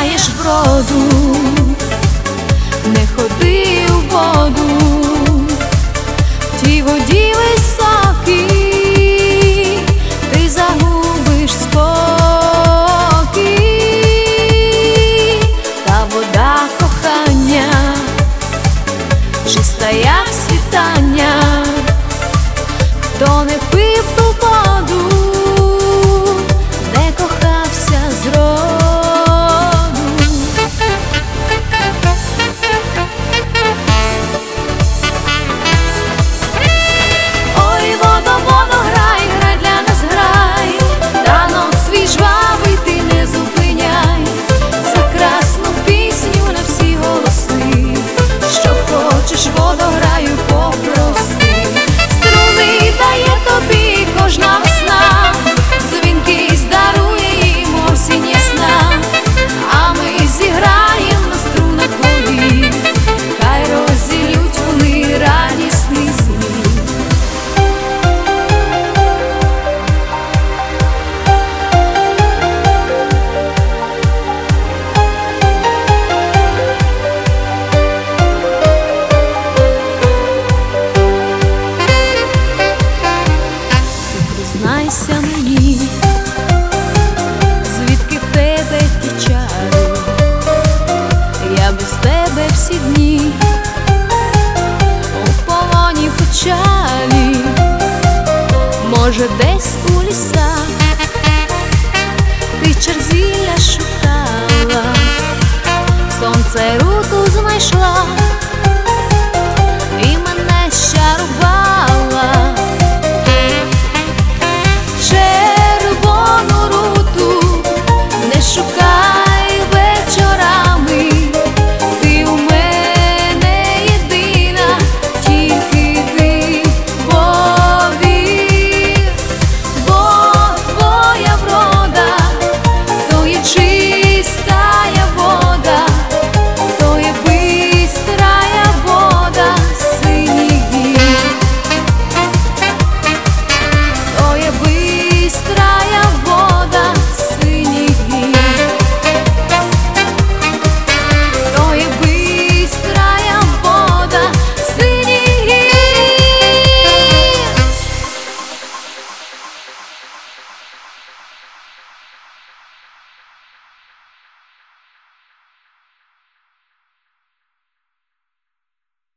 знаєш броду, не ходи у воду, в тій воді високій ти загубиш спокій. Та вода кохання чиста, як світання, хто не пив ту воду, не кохався зроду. Ой, водо, водо, грай, грай для нас, грай, ранок свій жвавий ти не зупиняй, за красну пісню на всі голоси, що хочеш, водо, граю, попроси. Струни дає тобі кожна весна, дзвінкість дарує їм осінь ясна, а ми зіграєм на струнах воді, хай розділють вони радісний сміх. Признайся мені, звідки в тебе ті чари, я без тебе всі дні у полоні печалі. Може, десь у лісах ти черзілля шукала, сонце руту знайшла і мене щарувала.